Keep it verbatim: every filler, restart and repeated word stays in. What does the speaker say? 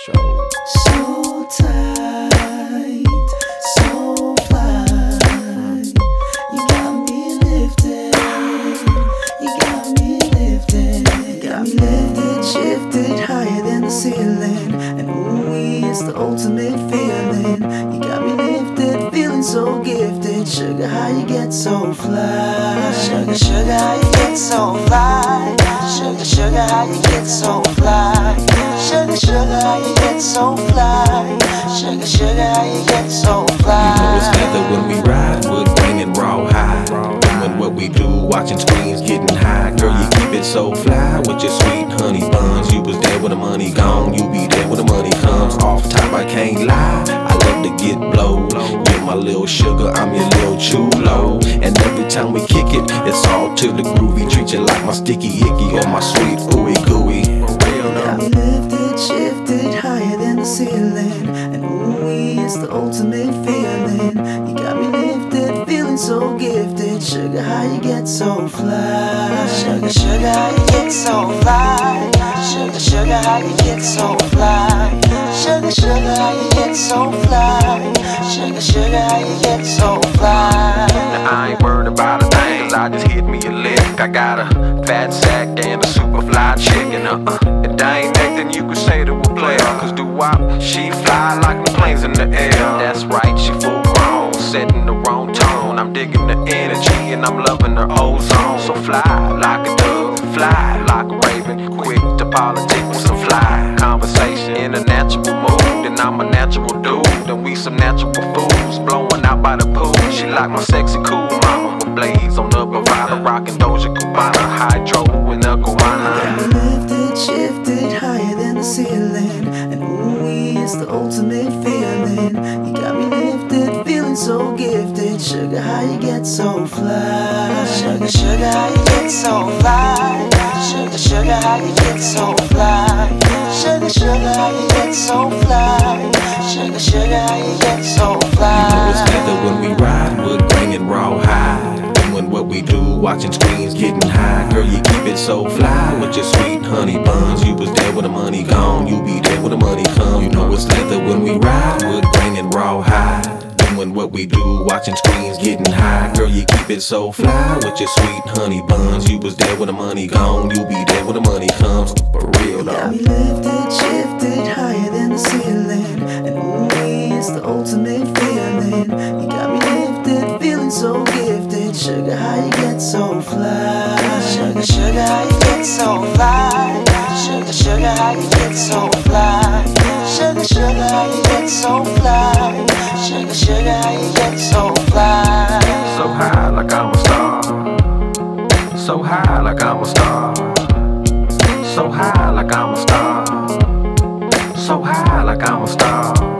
show. So tight, so fly. You got me lifted, you got me lifted, you got me lifted, shifted higher than the ceiling. And ooh, it's the ultimate feeling. You got me lifted, feeling so gifted. Sugar, how you get so fly? Sugar, sugar, how you get so fly? Sugar, sugar, how you get so fly? Sugar, sugar, how you get so fly? Sugar, sugar, how you get so fly? You know it's leather when we ride, wood grain and raw high. Doing what we do, watching screens, getting high. Girl, you keep it so fly with your sweet honey buns. You was there when the money gone, you be there when the money comes. Off top, I can't lie, I love to get blowed. You're my little sugar, I'm your little chulo. And every time we kick it, it's all to the groovy. Treat you like my sticky icky or my sweet ooey gooey. You got me lifted, shifted higher than the ceiling. And ooh, it's the ultimate feeling. You got me lifted, feeling so gifted. Sugar, how you get so fly? Sugar, sugar, how you get so fly? Sugar, sugar, how you get so fly? Sugar, sugar, how you get so fly? Sugar, sugar, how you get so fly? Now I ain't worried about a thing, cause I just hit me a lick. I got a fat sack and a super fly chicken, uh-uh. And I ain't acting, you could say to a player. Cause do-wop, she fly like the planes in the air. That's right, she full grown, setting the wrong tone. I'm digging the energy and I'm loving her ozone. So fly like a dove, fly like a raven. Quick to politic with some fly conversation in a natural mood. And I'm a natural dude, and we some natural fools blowing out by the pool. She like my sexy cool mama with blades on the Bravada, rockin' Doja Cubana, hydro in the guana. Lifted, shifted higher than the ceiling. And ooh, it's the ultimate feeling. You got me lifted, feeling so gifted. Sugar, how you get so fly? Sugar, sugar, how you get so fly? Sugar, sugar, how you get so fly? Sugar, sugar, how you get so fly? Sugar, sugar, how you get so fly? You know it's leather when we ride, wood grain and raw high. Doing what we do, watching screens, getting high. Girl, you keep it so fly with your sweet honey buns. You was there when the money gone, you be there when the money come. You know it's leather when we ride, wood grain and raw high. Doing what we do, watching screens, getting high. Girl, you keep it so fly with your sweet honey buns. You was there when the money gone, you be there when the money comes. For real though. Got me lifted, shifted higher than the ceiling. And ooh, it's the ultimate feeling. You got me lifted, feeling so gifted. Sugar, how you get so fly? Sugar, sugar, how you get so fly? Sugar, sugar, how you get so fly? Sugar, sugar, how you get so fly? Sugar, sugar, how you get so fly? So high like I'm a star. So high like I'm a star. So high like I'm a star. So high like I'm a star.